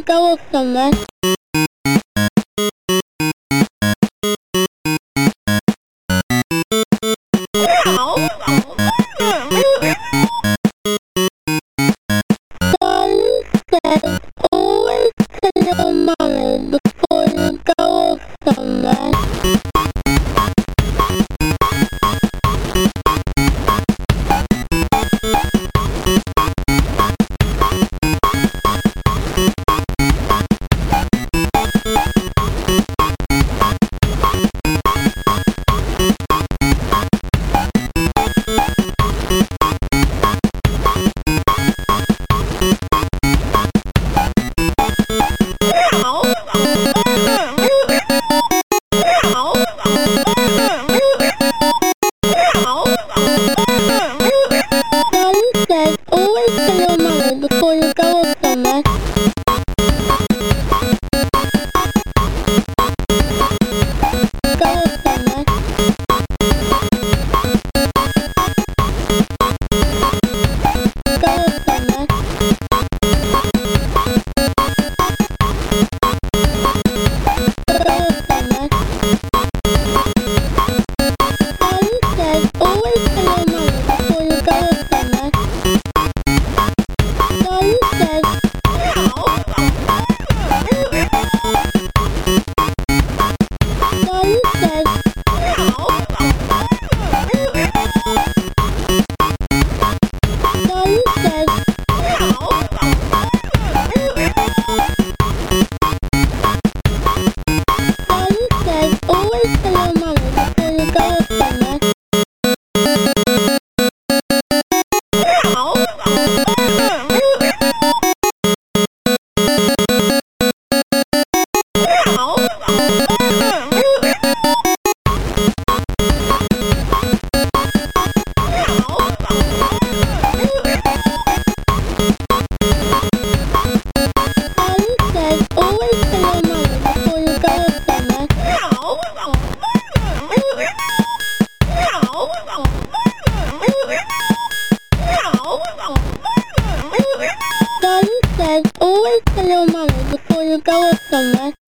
you go somewhere. Always tell your mommy before you go somewhere. Always tell your mommy before you go somewhere. Go somewhere. Go somewhere. Always tell your mommy before you go somewhere. Daddy says, Daddy says, Daddy says, Daddy says, always tell your mommy before you go somewhere. Always tell your mommy before you go somewhere. Daddy says, always tell your mommy before you go somewhere.